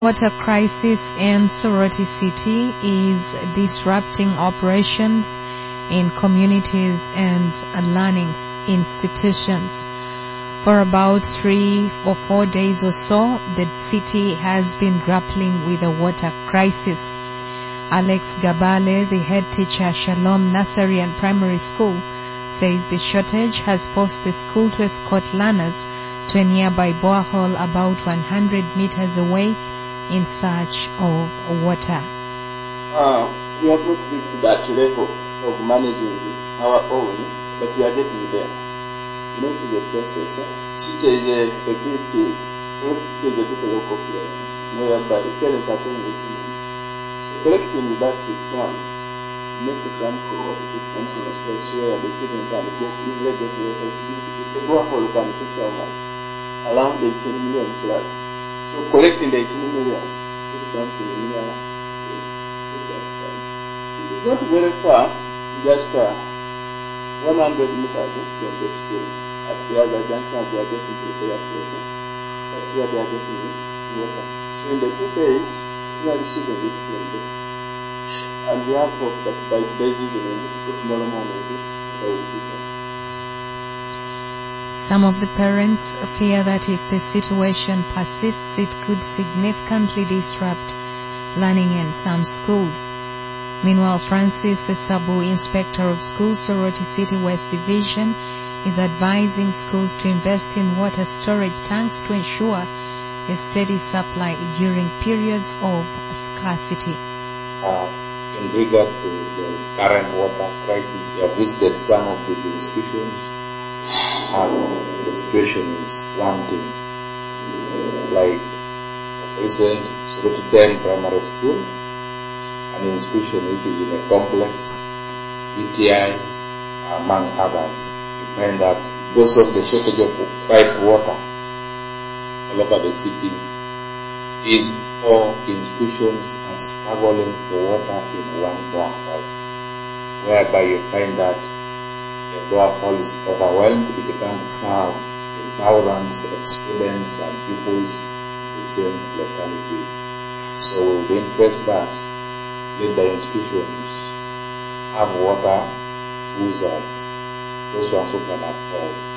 Water crisis in Soroti City is disrupting operations in communities and learning institutions. For about 3 or 4 days or so, the city has been grappling with a water crisis. Alex Gabale, the head teacher at Shalom Nursery and Primary School, says the shortage has forced the school to escort learners to a nearby borehole about 100 meters away in search of water. We have not reached that level of managing our own, but we are getting there. Not to the process. City is a community, so city is a bit local place, whereby parents are going with me. So collecting that return, make something or put something in place where the children can get easily get water. If they go for can put so much around 18 million plus. So collecting the 18 million is something near. It is not very far, just 100 meters from the school. At the other junction, they are getting to the place. That's where they are getting water. So in the 2 days, we are receiving it from them. And we have hope that by today's evening, tomorrow morning, they will be there. Some of the parents fear that if the situation persists, it could significantly disrupt learning in some schools. Meanwhile, Francis Sabu, Inspector of Schools, Soroti City West Division, is advising schools to invest in water storage tanks to ensure a steady supply during periods of scarcity. In regard to the current water crisis, we have visited some of these institutions, and the situation is one thing. Like recent Soroti 10 Primary School, an institution which is in a complex, ETI, among others. We find that because of the shortage of piped water all over the city, these four institutions are struggling for water in one borehole, whereby you find that the borehole is overwhelmed. It can't serve the thousands of students and pupils in the same locality. So we would interest that let the institutions have water users, those ones who can afford.